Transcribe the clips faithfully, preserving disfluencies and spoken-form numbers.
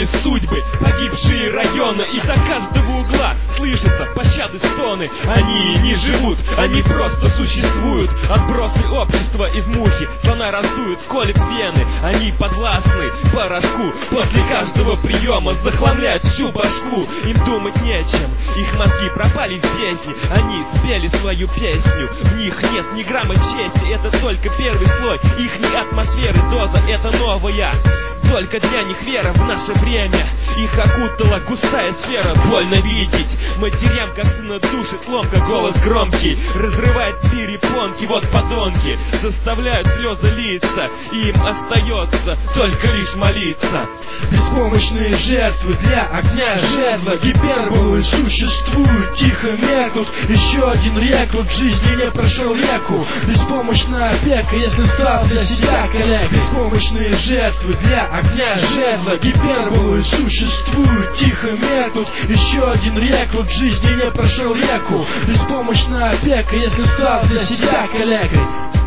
сломаны судьбы, погибшие районы, и до каждого угла слышатся пощады стоны. Они не живут, они просто существуют. Отбросы общества из мухи слона раздуют, сколит вены. Они подвластны порошку, после каждого приема захламляют всю башку. Им думать нечем, их мозги пропали в бездне. Они спели свою песню, в них нет ни грамма чести. Это только первый слой ихней атмосферы, доза это новая. Только для них вера в наше время. Их окутала густая сфера. Больно видеть матерям, как сына душит ломка. Голос громкий разрывает перепонки. Вот подонки заставляют слезы литься, и им остается только лишь молиться. Беспомощные жертвы для огня жезла. Гиперболы существуют, тихо меркнут. Еще один рекрут в жизни не прошел реку. Беспомощная опека, если стал для себя коллег. Беспомощные жертвы для огня жезла. Гиперболы существуют, тихо меркнут. Еще один рекрут в жизни не прошел реку. Беспомощная опека, если стал для себя коллегой.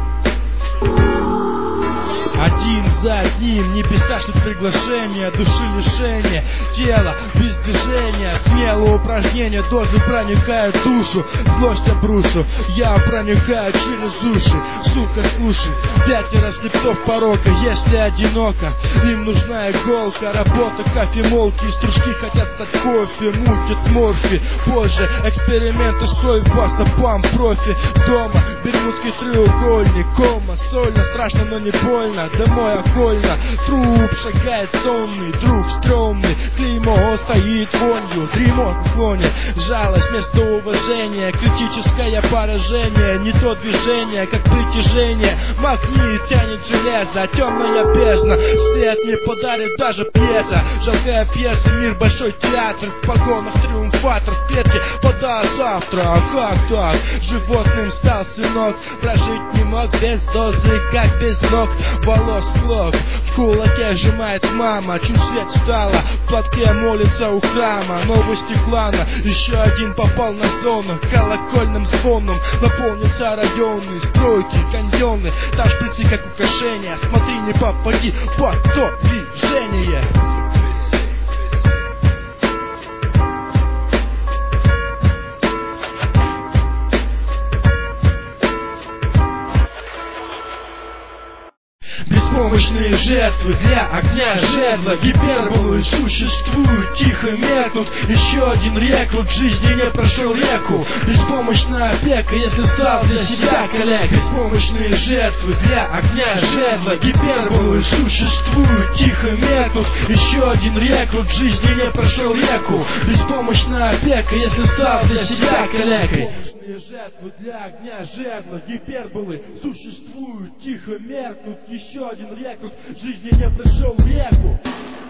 Один за одним небеса шлют приглашения, души лишения, тело без движения. Смело упражнения, дозы проникают в душу. Злость обрушу, я проникаю через уши. Сука, слушай, пятеро слепцов порока. Если одиноко, им нужна иголка. Работа, кофемолки, стружки хотят стать кофе. Мутят морфи, позже эксперименты с кровью по стопам профи. Дома бермудский треугольник, кома, сольно, страшно, но не больно. Домой окольно, труп шагает сонный, друг стрёмный. Клеймо стоит вонью, дремот в слоне. Жалость вместо уважения, критическое поражение. Не то движение, как притяжение. Магнит тянет железо, темная бездна. Свет не подарит даже пьеса. Жалкая пьеса, мир большой театр. В погонах триумфатор, в клетке пода завтра. А как так? Животным стал сынок. Прожить не мог без дозы, как без ног. Волос клок, в кулаке сжимает мама. Чуть свет стало, в платке молится у храма. Новости клана, еще один попал на зону. Колокольным звоном наполнятся районы. Стройки, каньоны, там шприцы как украшения. Смотри, не попади под то движение. Беспомощные жертвы для огня жезла. Гиперболы существуют, тихо меркнут. Еще один рекрут в жизни не прошел реку. Беспомощная опека, если стал для себя коллег. Беспомощные жертвы для огня жезла. Гиперболы существуют, тихо меркнут. Еще один рекрут в жизни не прошел реку. Беспомощная опека, если стал для себя коллегой. Жертвы для огня жезла. Гиперболы существуют, тихо меркнут. Еще один рекрут в жизни не прошел реку.